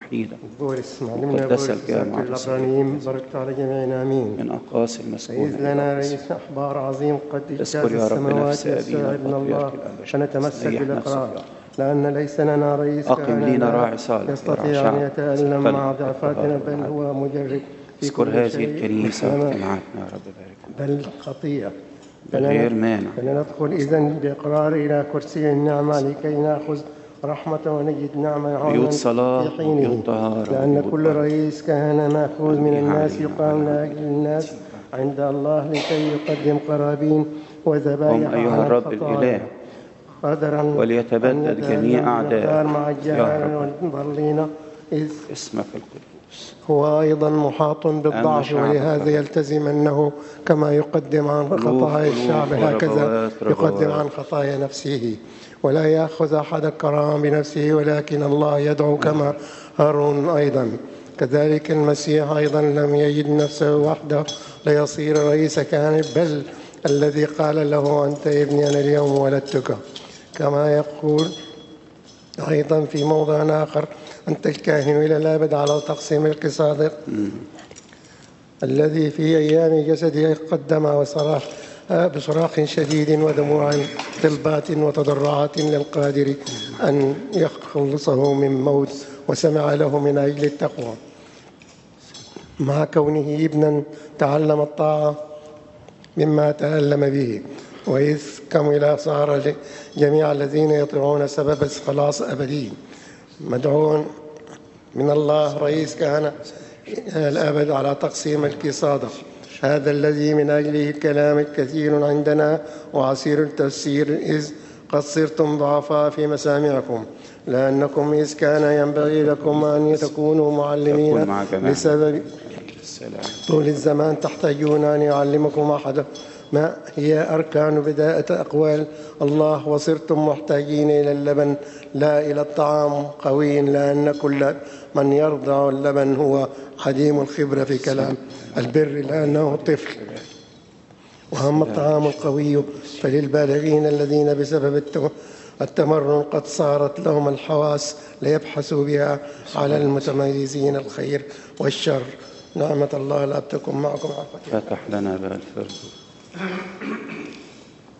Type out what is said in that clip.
وحيدا بورس معلمنا قدس بورس الجامعة العبرانيين باركت على جميعنا آمين. من أقاصي المسكونة إذ لنا رئيس أحبار عظيم قد اجتاز اذكر يا رب السماوات نفس أبينا يستوعبنا الله، البطريرك الأنبا فنتمسك ريح نفسه بالإقرار يا رب. لأن ليس لنا رئيس أقم لينا كهنة راعي صالح يستطيع يرعى أن شعبك يتألم في مع القلب ضعفاتنا، والطهارة بل والعدل. هو مجرب في اذكر كل هذه شيء الكنيسة مثلنا، واجتماعاتنا يا رب بارك بل خطيئة. بغير مانع. فلندخل إذن بإقرار إلى كرسي النعمة لكي نأخذ رحمة ونجد نعمة عونا بيوت صلاة في حينه، وبيوت طهارة لأن وبيوت كل أرض. رئيس كهنة مأخوذ من الناس علينا يقام وعلى لأجل الناس عند الله لكي يقدم قرابين هم وذبائح أيها على الرب الخطايا، الإله قدرا أن وليتبدد جميع يتألم أعدائك بمقدار مع يا الجهال رب والضالين، إذ اسمك القدوس. هو أيضا محاط بالضعف، شعبك ولهذا الرب. يلتزم أنه كما يقدم عن خطايا الشعب هكذا يقدم عن خطايا نفسه، ولا يأخذ أحد الكرامة بنفسه، ولكن الله يدعو كما هارون أيضا. كذلك المسيح أيضا لم يجد نفسه وحده ليصير رئيس كهنة، بل الذي قال له أنت ابني أنا اليوم ولدتك، كما يقول أيضا في موضع آخر أنت الكاهن إلى الأبد على تقسيم ملك صادق، الذي في أيام جسده قدم وصرخ بصراخ شديد ودموع طلبات وتضرعات للقادر أن يخلصه من موت، وسمع له من أجل التقوى، مع كونه ابنا تعلم الطاعة مما تألم به، وإذ كمل صار جميع الذين يطيعون سبب خلاص أبدي، مدعو من الله رئيس كهنة الأبد على تقسيم ملك صادق، هذا الذي من أجله الكلام الكثير عندنا وعسير التفسير، إذ قد صرتم ضعفاء في مسامعكم، لأنكم إذ كان ينبغي لكم أن تكونوا معلمين بسبب طول الزمان تحتاجون أن يعلمكم أحد ما هي أركان بداية أقوال الله، وصرتم محتاجين إلى اللبن لا إلى الطعام قوي، لأن كل من يرضع اللبن هو عديم الخبرة في كلام البر لأنه طفل، وأما الطعام القوي فللبالغين الذين بسبب التمرن قد صارت لهم الحواس ليبحثوا بها على المتميزين الخير والشر. نعمة الله لا تكن معكم. فتح لنا باب الفردوس.